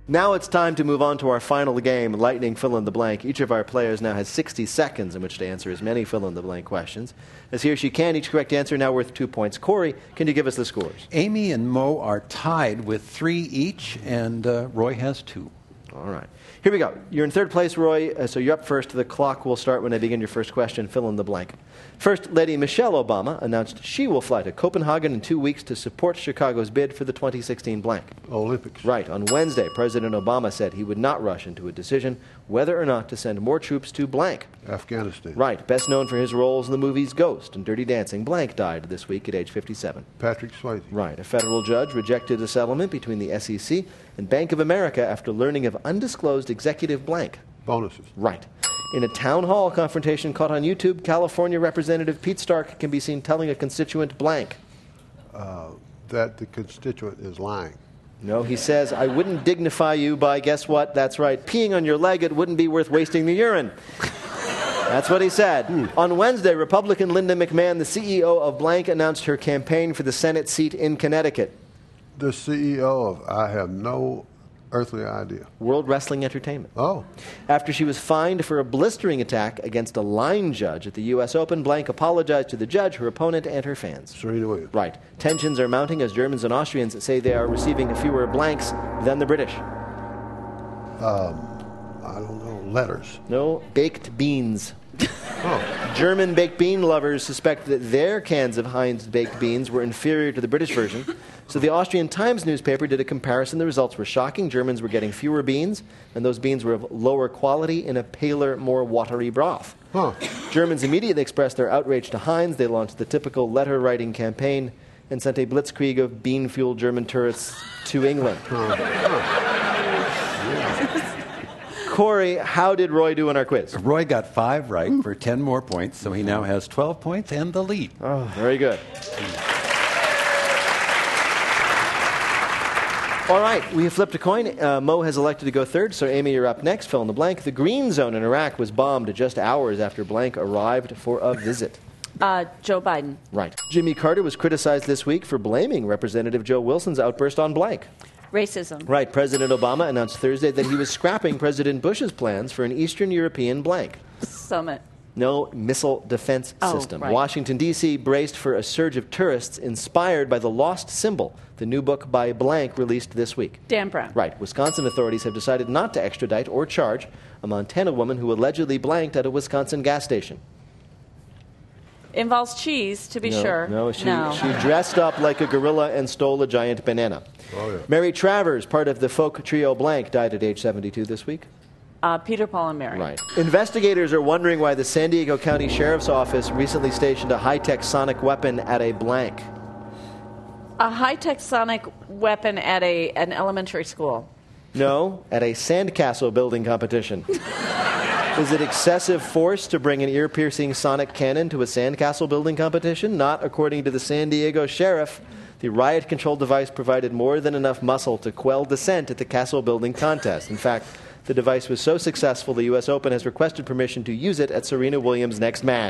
Now it's time to move on to our final game, Lightning Fill-in-the-Blank. Each of our players now has 60 seconds in which to answer as many fill-in-the-blank questions as he or she can. Each correct answer now worth 2 points. Corey, can you give us the scores? Amy and Mo are tied with 3 each, and Roy has 2. All right. Here we go. You're in third place, Roy, so you're up first. The clock will start when I begin your first question. Fill in the blank. First, Lady Michelle Obama announced she will fly to Copenhagen in 2 weeks to support Chicago's bid for the 2016 blank. Olympics. Right. On Wednesday, President Obama said he would not rush into a decision whether or not to send more troops to blank. Afghanistan. Right. Best known for his roles in the movies Ghost and Dirty Dancing, blank died this week at age 57. Patrick Swayze. Right. A federal judge rejected a settlement between the SEC and Bank of America after learning of undisclosed executive blank. Bonuses. Right. In a town hall confrontation caught on YouTube, California Representative Pete Stark can be seen telling a constituent blank. That the constituent is lying. No, he says, I wouldn't dignify you by, guess what? That's right, peeing on your leg. It wouldn't be worth wasting the urine. That's what he said. On Wednesday, Republican Linda McMahon, the CEO of blank, announced her campaign for the Senate seat in Connecticut. The CEO of I have no earthly idea. World Wrestling Entertainment. Oh. After she was fined for a blistering attack against a line judge at the U.S. Open, blank apologized to the judge, her opponent, and her fans. Serena Williams. Right. Tensions are mounting as Germans and Austrians say they are receiving fewer blanks than the British. I don't know. Letters. No, baked beans. Oh. German baked bean lovers suspect that their cans of Heinz baked beans were inferior to the British version. So the Austrian Times newspaper did a comparison. The results were shocking. Germans were getting fewer beans, and those beans were of lower quality in a paler, more watery broth. Huh. Germans immediately expressed their outrage to Heinz. They launched the typical letter-writing campaign and sent a blitzkrieg of bean-fueled German tourists to England. Corey, how did Roy do in our quiz? Roy got 5 right for 10 more points, so he now has 12 points and the lead. Oh, very good. All right, we have flipped a coin. Mo has elected to go third, so Amy, you're up next. Fill in the blank. The green zone in Iraq was bombed just hours after blank arrived for a visit. Joe Biden. Right. Jimmy Carter was criticized this week for blaming Representative Joe Wilson's outburst on blank. Racism. Right. President Obama announced Thursday that he was scrapping President Bush's plans for an Eastern European blank. Summit. No, missile defense system. Right. Washington, D.C. braced for a surge of tourists inspired by The Lost Symbol, the new book by blank released this week. Dan Brown. Right. Wisconsin authorities have decided not to extradite or charge a Montana woman who allegedly blanked at a Wisconsin gas station. Involves cheese, to be sure. No, she dressed up like a gorilla and stole a giant banana. Oh, yeah. Mary Travers, part of the folk trio blank, died at age 72 this week. Peter, Paul, and Mary. Right. Investigators are wondering why the San Diego County Sheriff's Office recently stationed a high-tech sonic weapon at a blank. A high-tech sonic weapon at an elementary school. No, at a sandcastle building competition. Is it excessive force to bring an ear-piercing sonic cannon to a sandcastle building competition? Not according to the San Diego Sheriff. The riot control device provided more than enough muscle to quell dissent at the castle building contest. In fact, the device was so successful, the U.S. Open has requested permission to use it at Serena Williams' next match.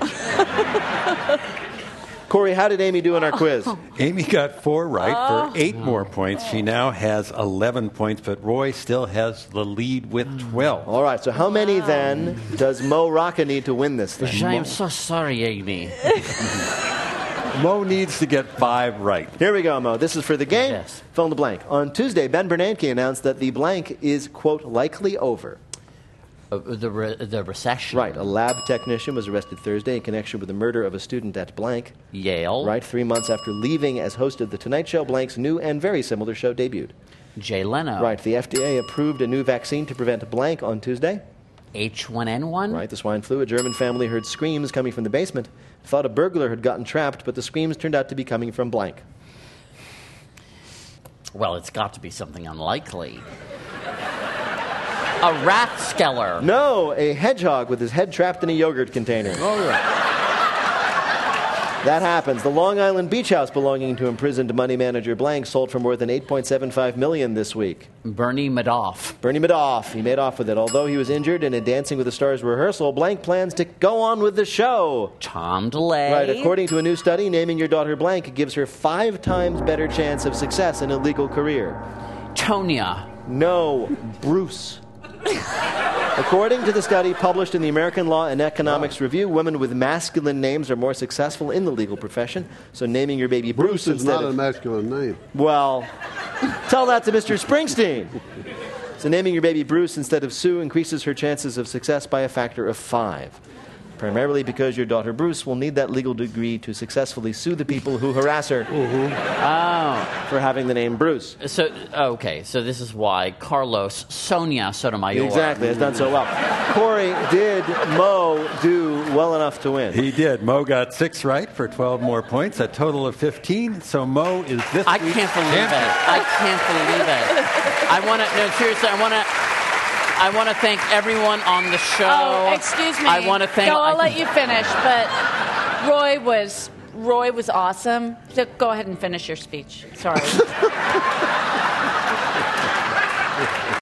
Corey, how did Amy do in our quiz? Amy got 4 right for 8 more points. She now has 11 points, but Roy still has the lead with 12. All right, so how many then does Mo Rocca need to win this thing? I'm so sorry, Amy. Mo needs to get 5 right. Here we go, Mo. This is for the game. Yes. Fill in the blank. On Tuesday, Ben Bernanke announced that the blank is, quote, likely over. The recession. Right. A lab technician was arrested Thursday in connection with the murder of a student at blank. Yale. Right. 3 months after leaving as host of The Tonight Show, blank's new and very similar show debuted. Jay Leno. Right. The FDA approved a new vaccine to prevent blank on Tuesday. H1N1. Right. The swine flu. A German family heard screams coming from the basement. Thought a burglar had gotten trapped, but the screams turned out to be coming from blank. Well, it's got to be something unlikely. A rathskeller. No, a hedgehog with his head trapped in a yogurt container. Oh, yeah. That happens. The Long Island Beach House belonging to imprisoned money manager blank sold for more than $8.75 million this week. Bernie Madoff. Bernie Madoff. He made off with it. Although he was injured in a Dancing with the Stars rehearsal, blank plans to go on with the show. Tom DeLay. Right. According to a new study, naming your daughter blank gives her 5 times better chance of success in a legal career. Tonya. No, Bruce. According to the study published in the American Law and Economics Review, women with masculine names are more successful in the legal profession. So naming your baby Bruce, Bruce is instead not of... a masculine name. Well, tell that to Mr. Springsteen. So naming your baby Bruce instead of Sue increases her chances of success by a factor of 5. Primarily because your daughter Bruce will need that legal degree to successfully sue the people who harass her for having the name Bruce. So, okay, so this is why Carlos Sonia Sotomayor. Exactly, has done so well. Corey, did Mo do well enough to win? He did. Mo got 6 right for 12 more points, a total of 15. So Mo is this I week's can't believe champion. it. I can't believe it. Seriously, I want to thank everyone on the show. Oh, excuse me. I want to thank... No, I'll let you finish, but Roy was awesome. So go ahead and finish your speech. Sorry.